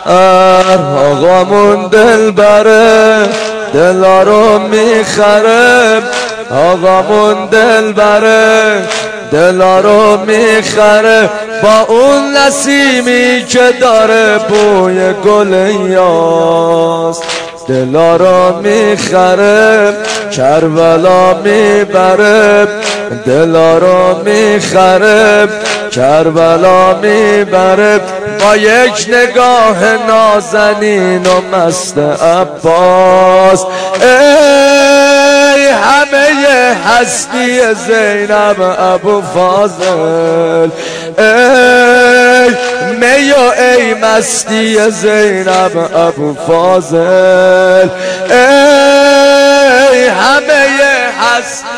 آقامون دل بره دلا رو میخره، آقامون دل بره دلا رو میخره، با اون نسیمی که داره بوی گل یاس دلا رو میخره، کربلا میبره دلا رو میخره، کربلا میبره، با یک نگاه نازنین و مست عباس. ای همه هستی زینب ابو فاضل، ای می و ای مستی زینب ابو فاضل، ای همه هستی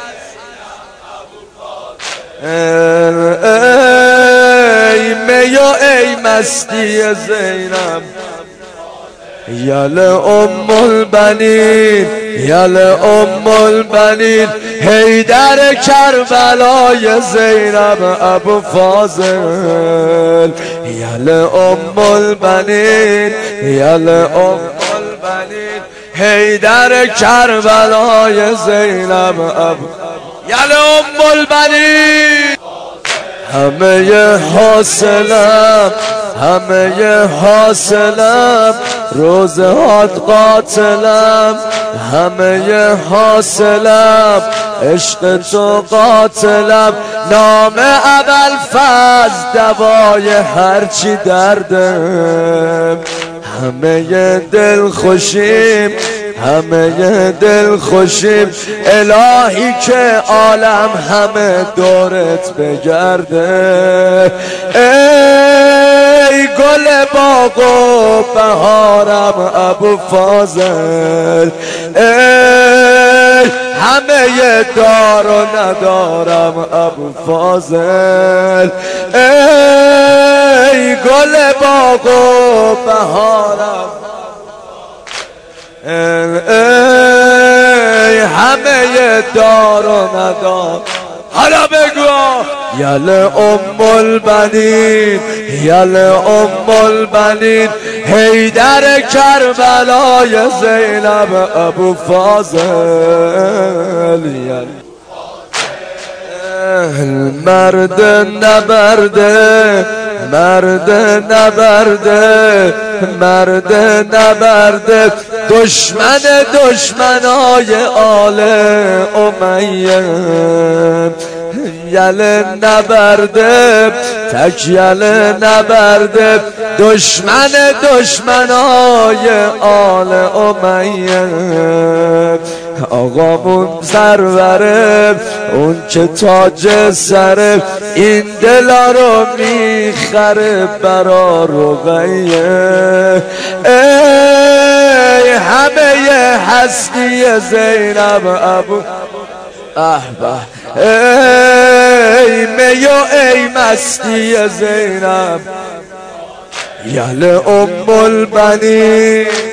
ای می و ای مستی زینب، یل ام البنین یل ام البنین، حیدر کربلای زینب ابو فاضل، یل ام البنین یل ام البنین، حیدر کربلای زینب ابو یل ام البنین. همه حاصلم همه حاصلم، روزهات قاتلم همه حاصلم، عشق تو قاتلم، نام ابوالفضل دوای هرچی دردم، همه دل خوشیم همه دل خوشیم، الهی که عالم همه دورت بگرده، ای گل باغ و بهارم ابو فاضل، ای همه دار و ندارم ابو فاضل، ای گل باغ و بهارم، ای همه دار و ندار. حالا بگو یل ام البنین یل ام البنین، حیدر کربلای زینب ابو فاضل، مرد نبرده مرد نبرده مرد نبرده، دشمن دشمنای آل امیه، یل نبرده تک یل نبرده، دشمن دشمنای آل امیه، آقامون سروره اون که تاج سره، این دلا رو میخره برا رقیه، ای همه هستی زینب ابو احبه، ای می و ای مستی زینب، یل ام البنین